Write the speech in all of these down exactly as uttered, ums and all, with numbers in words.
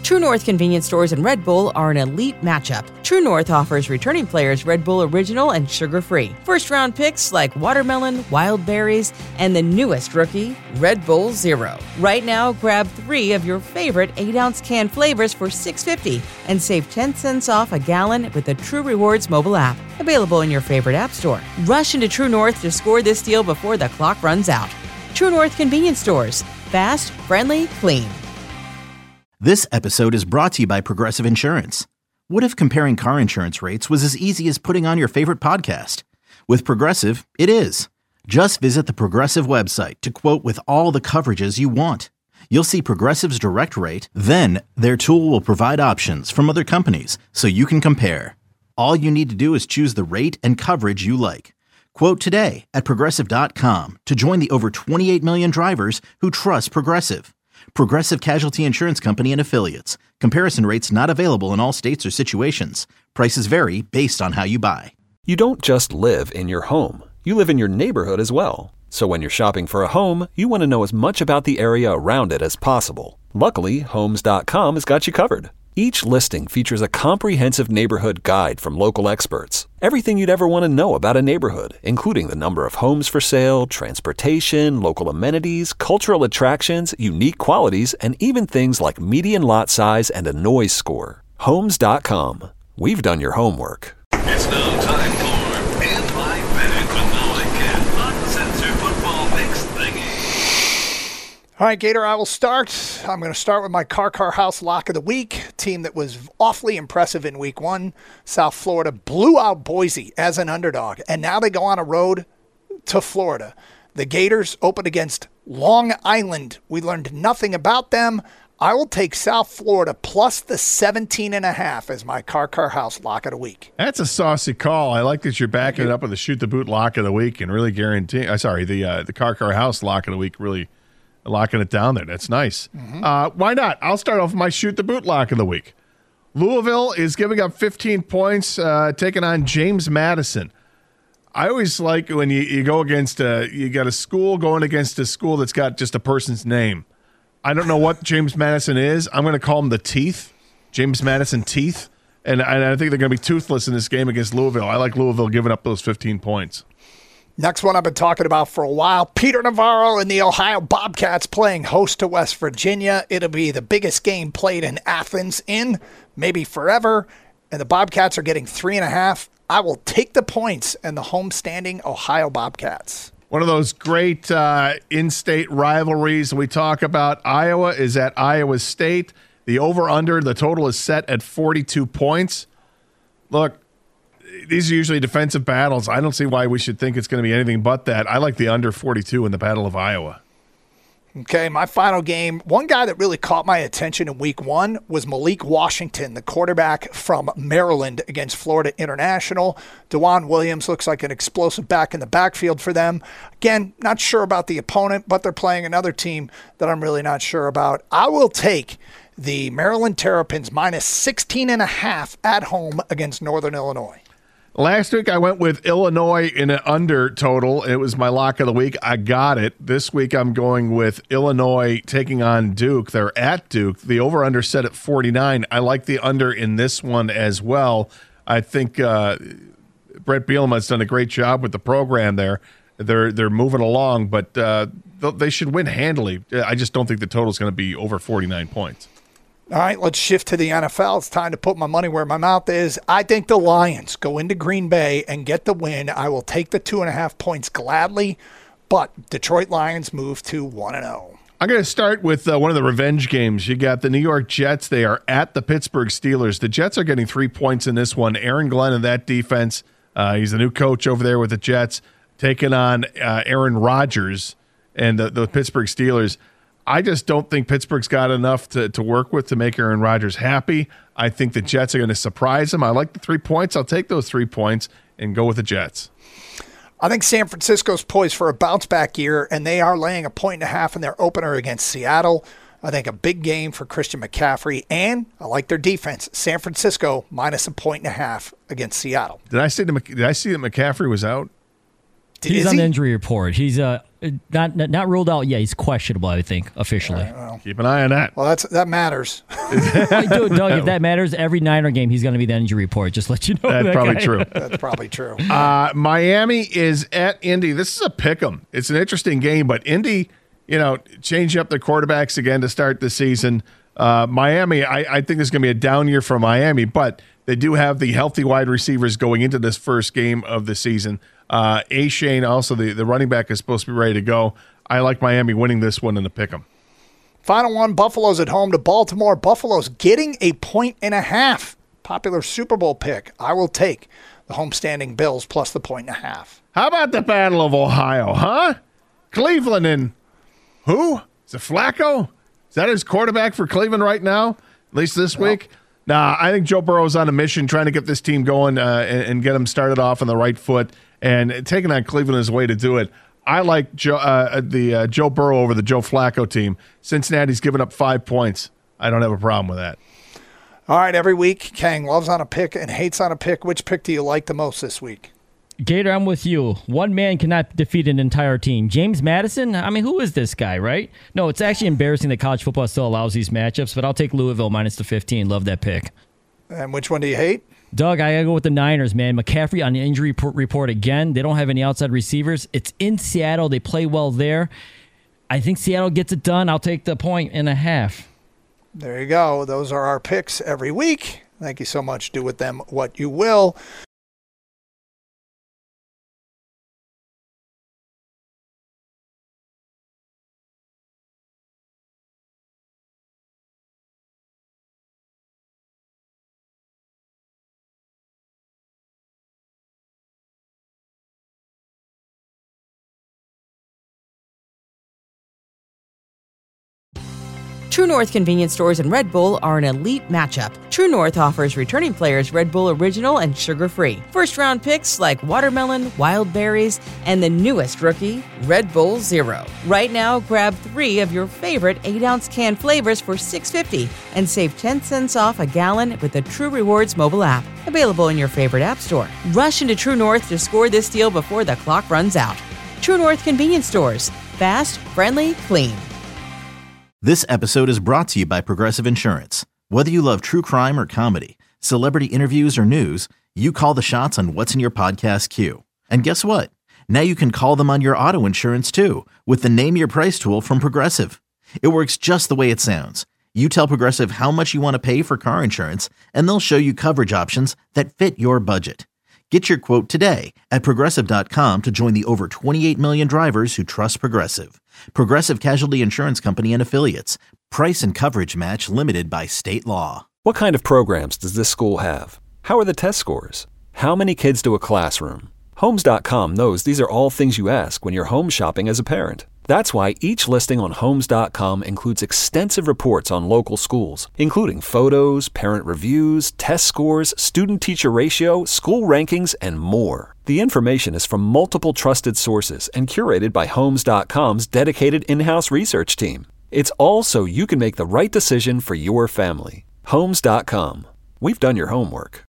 True North Convenience Stores and Red Bull are an elite matchup. True North offers returning players Red Bull Original and sugar-free. First-round picks like watermelon, wild berries, and the newest rookie, Red Bull Zero. Right now, grab three of your favorite eight-ounce can flavors for six dollars and fifty cents and save ten cents off a gallon with the True Rewards mobile app. Available in your favorite app store. Rush into True North to score this deal before the clock runs out. True North Convenience Stores. Fast, friendly, clean. This episode is brought to you by Progressive Insurance. What if comparing car insurance rates was as easy as putting on your favorite podcast? With Progressive, it is. Just visit the Progressive website to quote with all the coverages you want. You'll see Progressive's direct rate, then their tool will provide options from other companies so you can compare. All you need to do is choose the rate and coverage you like. Quote today at Progressive dot com to join the over twenty-eight million drivers who trust Progressive. Progressive Casualty Insurance Company and Affiliates. Comparison rates not available in all states or situations. Prices vary based on how you buy. You don't just live in your home. You live in your neighborhood as well. So when you're shopping for a home, you want to know as much about the area around it as possible. Luckily, Homes dot com has got you covered. Each listing features a comprehensive neighborhood guide from local experts. Everything you'd ever want to know about a neighborhood, including the number of homes for sale, transportation, local amenities, cultural attractions, unique qualities, and even things like median lot size and a noise score. Homes dot com. We've done your homework. It's now time for In My Bag with Noah Kent, Uncensored Football Mix Thingy. All right, Gator, I will start. I'm going to start with my Car Car House Lock of the Week. Team that was awfully impressive in week one. South Florida blew out Boise as an underdog, and now they go on a road to Florida. The Gators open against Long Island. We learned nothing about them. I will take South Florida plus the seventeen and a half as my Car Car House Lock of the Week. That's a saucy call. I like that you're backing it up with the Shoot the Boot Lock of the Week and really guaranteeing, uh, sorry, the uh, the Car Car House Lock of the Week, really locking it down there. That's nice. Mm-hmm. Uh, why not? I'll start off with my Shoot the Boot Lock of the Week. Louisville is giving up fifteen points, uh, taking on James Madison. I always like when you, you go against, a, you got a school going against a school that's got just a person's name. I don't know what James Madison is. I'm going to call him the Teeth, James Madison Teeth. And, and I think they're going to be toothless in this game against Louisville. I like Louisville giving up those fifteen points. Next one I've been talking about for a while, Peter Navarro and the Ohio Bobcats playing host to West Virginia. It'll be the biggest game played in Athens in maybe forever, and the Bobcats are getting three and a half. I will take the points and the homestanding Ohio Bobcats. One of those great uh, in-state rivalries we talk about. Iowa is at Iowa State. The over-under, the total is set at forty-two points. Look, these are usually defensive battles. I don't see why we should think it's going to be anything but that. I like the under forty-two in the Battle of Iowa. Okay, my final game. One guy that really caught my attention in week one was Malik Washington, the quarterback from Maryland against Florida International. DeJuan Williams looks like an explosive back in the backfield for them. Again, not sure about the opponent, but they're playing another team that I'm really not sure about. I will take the Maryland Terrapins minus sixteen and a half at home against Northern Illinois. Last week I went with Illinois in an under total. It was my lock of the week. I got it. This week I'm going with Illinois taking on Duke. They're at Duke. The over-under set at forty-nine. I like the under in this one as well. I think uh, Brett Bielema's done a great job with the program there. They're they're moving along, but uh, they should win handily. I just don't think the total is going to be over forty-nine points. All right, let's shift to the N F L. It's time to put my money where my mouth is. I think the Lions go into Green Bay and get the win. I will take the two and a half points gladly, but Detroit Lions move to one and oh. I'm going to start with uh, one of the revenge games. You got the New York Jets. They are at the Pittsburgh Steelers. The Jets are getting three points in this one. Aaron Glenn and that defense, uh, he's the new coach over there with the Jets, taking on uh, Aaron Rodgers and the, the Pittsburgh Steelers. I just don't think Pittsburgh's got enough to, to work with to make Aaron Rodgers happy. I think the Jets are going to surprise him. I like the three points. I'll take those three points and go with the Jets. I think San Francisco's poised for a bounce-back year, and they are laying a point and a half in their opener against Seattle. I think a big game for Christian McCaffrey, and I like their defense. San Francisco minus a point and a half against Seattle. Did I say the, Did I see that McCaffrey was out? He's Is on he? the injury report. He's uh not, not not ruled out yet. He's questionable, I think, officially. Right, well, Keep an eye on that. well, that's that matters. I do, Doug, if that matters, every Niner game he's going to be the injury report. Just let you know. That's that probably guy. true. That's probably true. Uh, Miami is at Indy. This is a pick 'em. It's an interesting game, but Indy, you know, changing up their quarterbacks again to start the season. Uh, Miami, I, I think this is going to be a down year for Miami, but they do have the healthy wide receivers going into this first game of the season. Uh, A. Shane, also the, the running back, is supposed to be ready to go. I like Miami winning this one in the pick 'em. Final one, Buffalo's at home to Baltimore. Buffalo's getting a point and a half. Popular Super Bowl pick. I will take the homestanding Bills plus the point and a half. How about the Battle of Ohio, huh? Cleveland and who? Is it Flacco? Is that his quarterback for Cleveland right now? At least this well, week? Nah, I think Joe Burrow's on a mission trying to get this team going uh, and, and get them started off on the right foot. And taking on Cleveland is the way to do it. I like Joe, uh, the uh, Joe Burrow over the Joe Flacco team. Cincinnati's given up five points. I don't have a problem with that. All right, every week, Kang loves on a pick and hates on a pick. Which pick do you like the most this week? Gator, I'm with you. One man cannot defeat an entire team. James Madison? I mean, who is this guy, right? No, it's actually embarrassing that college football still allows these matchups, but I'll take Louisville minus the fifteen. Love that pick. And which one do you hate? Doug, I got to go with the Niners, man. McCaffrey on the injury report again. They don't have any outside receivers. It's in Seattle. They play well there. I think Seattle gets it done. I'll take the point and a half. There you go. Those are our picks every week. Thank you so much. Do with them what you will. True North convenience stores and Red Bull are an elite matchup. True North offers returning players Red Bull Original and sugar-free. First-round picks like watermelon, wild berries, and the newest rookie, Red Bull Zero. Right now, grab three of your favorite eight-ounce can flavors for six dollars and fifty cents and save ten cents off a gallon with the True Rewards mobile app. Available in your favorite app store. Rush into True North to score this deal before the clock runs out. True North convenience stores. Fast, friendly, clean. This episode is brought to you by Progressive Insurance. Whether you love true crime or comedy, celebrity interviews or news, you call the shots on what's in your podcast queue. And guess what? Now you can call them on your auto insurance too with the Name Your Price tool from Progressive. It works just the way it sounds. You tell Progressive how much you want to pay for car insurance, and they'll show you coverage options that fit your budget. Get your quote today at Progressive dot com to join the over twenty-eight million drivers who trust Progressive. Progressive Casualty Insurance Company and Affiliates. Price and coverage match limited by state law. What kind of programs does this school have? How are the test scores? How many kids do a classroom? Homes dot com knows these are all things you ask when you're home shopping as a parent. That's why each listing on Homes dot com includes extensive reports on local schools, including photos, parent reviews, test scores, student-teacher ratio, school rankings, and more. The information is from multiple trusted sources and curated by Homes dot com's dedicated in-house research team. It's all so you can make the right decision for your family. Homes dot com. We've done your homework.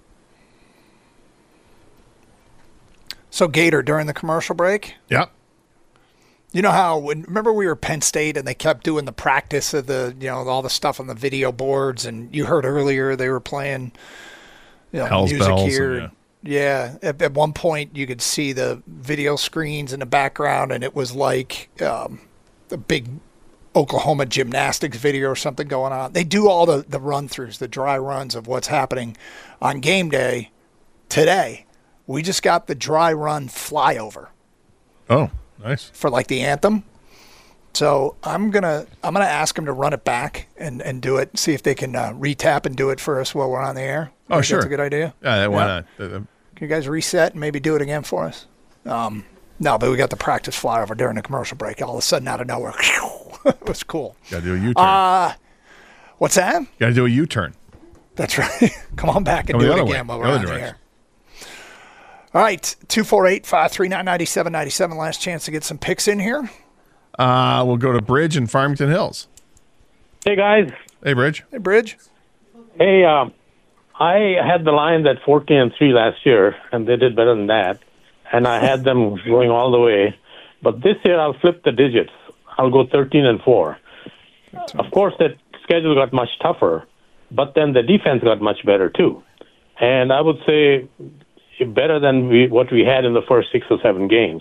So, Gator, during the commercial break? Yep. You know how, when, remember we were at Penn State and they kept doing the practice of the, you know, all the stuff on the video boards, and you heard earlier they were playing, you know, Hell's music bells here. and, yeah. yeah. At, at one point you could see the video screens in the background, and it was like um, the big Oklahoma gymnastics video or something going on. They do all the, the run-throughs, the dry runs of what's happening on game day today. We just got the dry run flyover. Oh, nice. For like the anthem. So I'm gonna I'm gonna ask them to run it back and, and do it. See if they can uh, retap and do it for us while we're on the air. Oh, sure. That's a good idea. Yeah, why Yeah. not? Uh, Can you guys reset and maybe do it again for us? Um, no, but we got the practice flyover during the commercial break. All of a sudden, out of nowhere, it was cool. Got to do a U-turn. Uh, what's that? Got to do a U-turn. That's right. Come on back and Come do the it other again way. while The we're other on the direction. air. All right, two four eight, five three nine, nine seven nine seven. Last chance to get some picks in here. Uh, we'll go to Bridge in Farmington Hills. Hey, guys. Hey, Bridge. Hey, Bridge. Hey, um, I had the Lions at fourteen and three last year, and they did better than that. And I had them going all the way. But this year, I'll flip the digits. I'll go thirteen and four. Of course, that schedule got much tougher, but then the defense got much better too. And I would say better than we, what we had in the first six or seven games.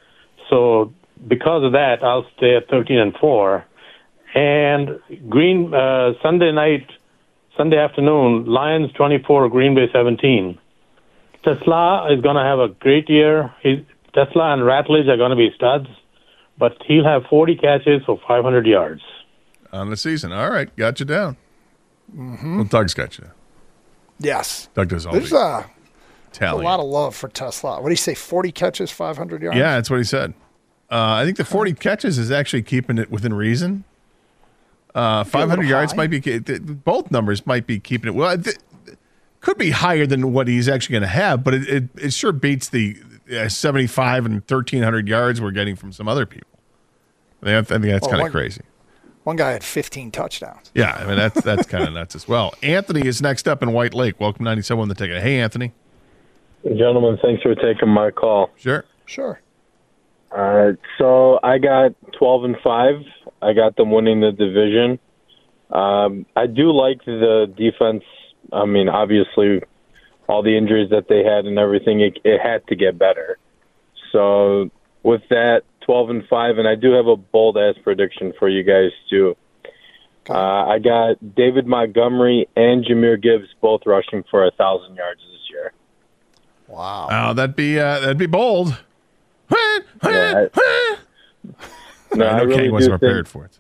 So because of that, I'll stay at thirteen and four. And Green uh, Sunday night, Sunday afternoon, Lions twenty-four, Green Bay seventeen. Tesla is going to have a great year. He's, Tesla and Ratledge are going to be studs, but he'll have forty catches for five hundred yards. On the season. All right, got you down. Mm-hmm. Well, Doug's got you down. Yes. Doug does all There's the uh, tally. a lot of love for Tesla. What do you say, forty catches, five hundred yards? Yeah, that's what he said. Uh, I think the forty catches is actually keeping it within reason. Uh, five hundred yards high. might be, both numbers might be keeping it. Well, th- could be higher than what he's actually going to have, but it, it, it sure beats the uh, seventy-five and thirteen hundred yards we're getting from some other people. I think, I think that's Well, kind of one- crazy. One guy had fifteen touchdowns. Yeah, I mean, that's that's kind of nuts as well. Anthony is next up in White Lake. Welcome ninety-seven on the ticket. Hey, Anthony. Gentlemen, thanks for taking my call. Sure. Sure. Uh, so I got twelve and five. I got them winning the division. Um, I do like the defense. I mean, obviously, all the injuries that they had and everything, it, it had to get better. So with that, twelve and five, and I do have a bold ass prediction for you guys too. Uh, I got David Montgomery and Jahmyr Gibbs both rushing for a thousand yards this year. Wow. Oh, that'd be uh, that'd be bold. Yeah, I, no, I I know really Kane wasn't do prepared think, for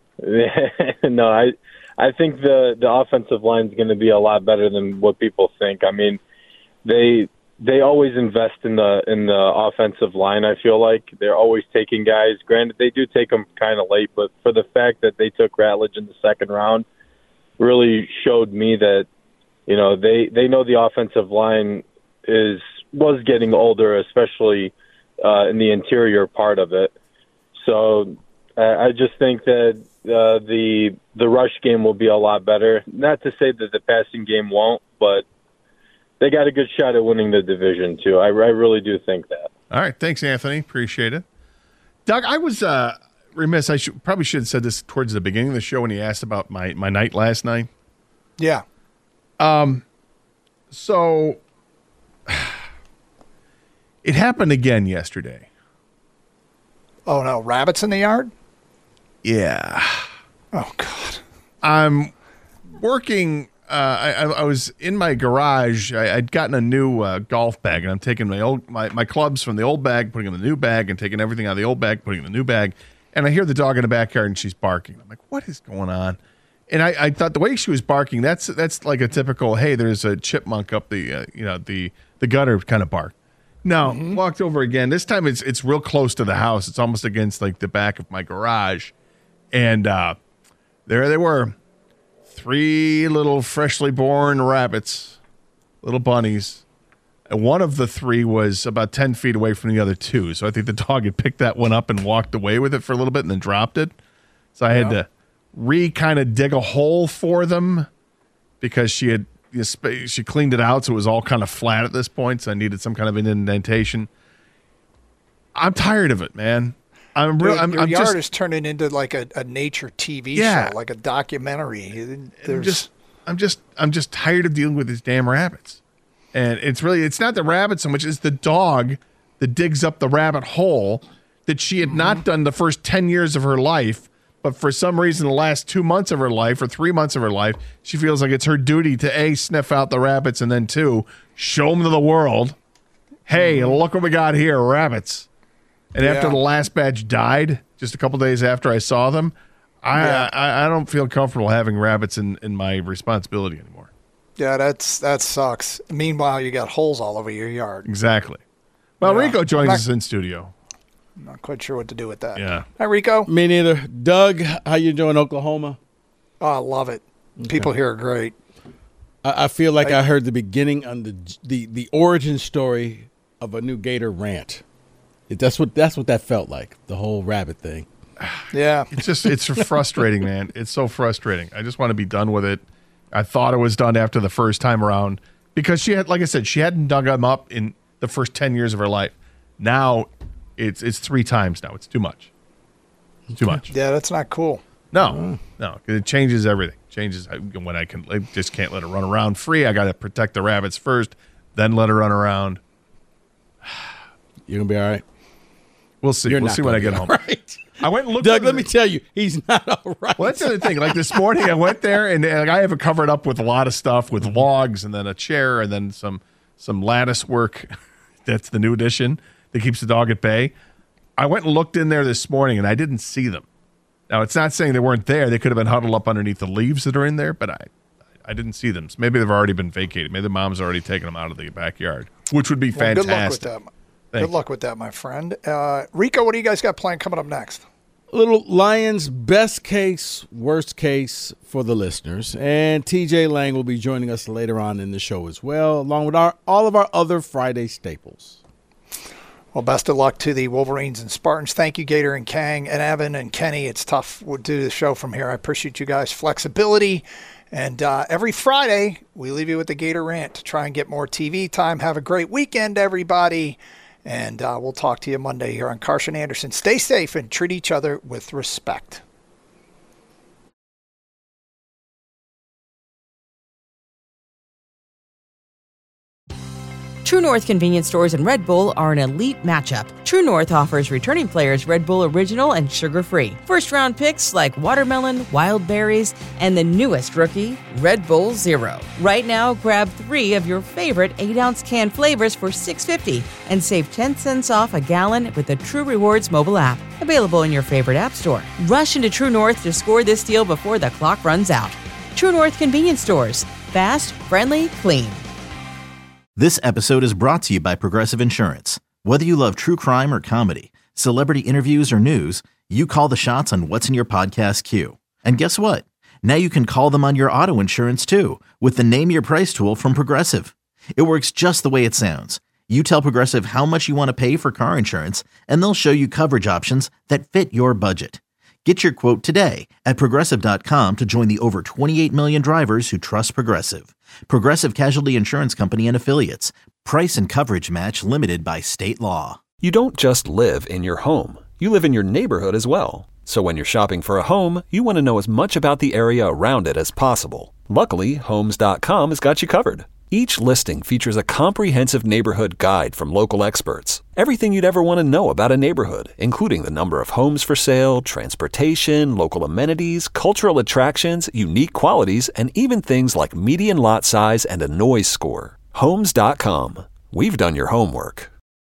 it. So. no, I I think the the offensive line is going to be a lot better than what people think. I mean, they they always invest in the in the offensive line. I feel like they're always taking guys. Granted, they do take them kind of late, but for the fact that they took Ratledge in the second round, really showed me that you know they they know the offensive line is was getting older, especially uh, in the interior part of it. So uh, I just think that uh, the the rush game will be a lot better. Not to say that the passing game won't, but they got a good shot at winning the division too. I, I really do think that. All right, thanks, Anthony. Appreciate it. Doug, I was uh, remiss. I should, probably should have said this towards the beginning of the show when he asked about my, my night last night. Yeah. Um. So it happened again yesterday. Oh, no. Rabbits in the yard? Yeah. Oh, God. I'm working. Uh, I, I, I was in my garage. I, I'd gotten a new uh, golf bag, and I'm taking my old my, my clubs from the old bag, putting them in the new bag, and taking everything out of the old bag, putting it in the new bag. And I hear the dog in the backyard, and she's barking. I'm like, what is going on? And I, I thought the way she was barking, that's that's like a typical, hey, there's a chipmunk up the uh, you know the the gutter kind of bark. No, mm-hmm. Walked over again. This time it's it's real close to the house. It's almost against like the back of my garage, and uh, there they were. Three little freshly born rabbits, little bunnies. And one of the three was about ten feet away from the other two. So I think the dog had picked that one up and walked away with it for a little bit and then dropped it. So I had yeah. to re kind of dig a hole for them because she had she cleaned it out. So it was all kind of flat at this point. So I needed some kind of an indentation. I'm tired of it, man. I'm real. Your, I'm, your I'm yard just, is turning into like a, a nature T V yeah. show, like a documentary. There's, I'm just, I'm just, I'm just tired of dealing with these damn rabbits. And it's really, it's not the rabbit so much as the dog that digs up the rabbit hole that she had mm-hmm. not done the first ten years of her life. But for some reason, the last two months of her life or three months of her life, she feels like it's her duty to A, sniff out the rabbits, and then two, show them to the world. Hey, mm-hmm. look what we got here, rabbits. And yeah. after the last batch died, just a couple days after I saw them, I, yeah. I I don't feel comfortable having rabbits in, in my responsibility anymore. Yeah, that's that sucks. Meanwhile, you got holes all over your yard. Exactly. Well, yeah. Rico joins not, us in studio. I'm not quite sure what to do with that. Yeah. Hi, Rico. Me neither. Doug, how you doing, Oklahoma? Oh, I love it. Okay. People here are great. I, I feel like I, I heard the beginning on the the the origin story of a new Gator rant. That's what that's what that felt like, the whole rabbit thing. Yeah. It's just it's frustrating, man. It's so frustrating. I just want to be done with it. I thought it was done after the first time around because she had, like I said, she hadn't dug them up in the first ten years of her life. Now it's it's three times now. It's too much. It's too much. Yeah, that's not cool. No, no, it changes everything. Changes when I can I just can't let it run around free. I got to protect the rabbits first, then let her run around. You're gonna be all right. We'll see. You're we'll not see when I gonna get be home. all right. I went and looked. Doug, let the, me tell you, he's not all right. Well, that's the other thing. Like this morning, I went there and, and I have it covered up with a lot of stuff, with logs and then a chair and then some some lattice work. That's the new addition that keeps the dog at bay. I went and looked in there this morning and I didn't see them. Now, it's not saying they weren't there. They could have been huddled up underneath the leaves that are in there, but I I didn't see them. So maybe they've already been vacated. Maybe the mom's already taken them out of the backyard, which would be well, fantastic. Good luck with that. Thank good luck with that, my friend. Uh, Rico, what do you guys got planned coming up next? Little Lions best case, worst case for the listeners. And T J Lang will be joining us later on in the show as well, along with our all of our other Friday staples. Well, best of luck to the Wolverines and Spartans. Thank you, Gator and Kang and Evan and Kenny. It's tough to do the show from here. I appreciate you guys' flexibility. And uh, every Friday, we leave you with the Gator Rant to try and get more T V time. Have a great weekend, everybody. And uh, we'll talk to you Monday here on Carson Anderson. Stay safe and treat each other with respect. True North convenience stores and Red Bull are an elite matchup. True North offers returning players Red Bull Original and sugar-free. First-round picks like watermelon, wild berries, and the newest rookie, Red Bull Zero. Right now, grab three of your favorite eight-ounce can flavors for six dollars and fifty cents and save ten cents off a gallon with the True Rewards mobile app. Available in your favorite app store. Rush into True North to score this deal before the clock runs out. True North convenience stores. Fast, friendly, clean. This episode is brought to you by Progressive Insurance. Whether you love true crime or comedy, celebrity interviews or news, you call the shots on what's in your podcast queue. And guess what? Now you can call them on your auto insurance too with the Name Your Price tool from Progressive. It works just the way it sounds. You tell Progressive how much you want to pay for car insurance, and they'll show you coverage options that fit your budget. Get your quote today at Progressive dot com to join the over twenty-eight million drivers who trust Progressive. Progressive Casualty Insurance Company and Affiliates. Price and coverage match limited by state law. You don't just live in your home. You live in your neighborhood as well. So when you're shopping for a home, you want to know as much about the area around it as possible. Luckily, Homes dot com has got you covered. Each listing features a comprehensive neighborhood guide from local experts. Everything you'd ever want to know about a neighborhood, including the number of homes for sale, transportation, local amenities, cultural attractions, unique qualities, and even things like median lot size and a noise score. Homes dot com. We've done your homework.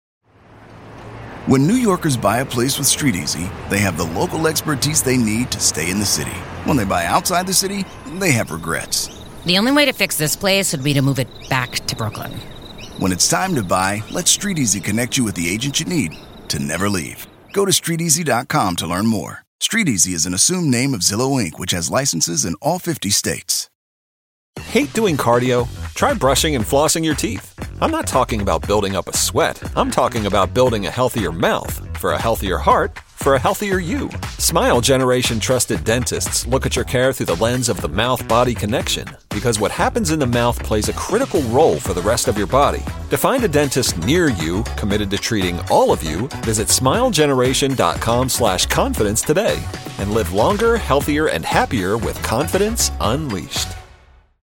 When New Yorkers buy a place with Street Easy, they have the local expertise they need to stay in the city. When they buy outside the city, they have regrets. The only way to fix this place would be to move it back to Brooklyn. When it's time to buy, let Street Easy connect you with the agent you need to never leave. Go to street easy dot com to learn more. Street Easy is an assumed name of Zillow Incorporated, which has licenses in all fifty states. Hate doing cardio? Try brushing and flossing your teeth. I'm not talking about building up a sweat. I'm talking about building a healthier mouth. For a healthier heart, for a healthier you. Smile Generation trusted dentists look at your care through the lens of the mouth-body connection, because what happens in the mouth plays a critical role for the rest of your body. To find a dentist near you committed to treating all of you, visit smile generation dot com slash confidence today and live longer, healthier, and happier with confidence unleashed.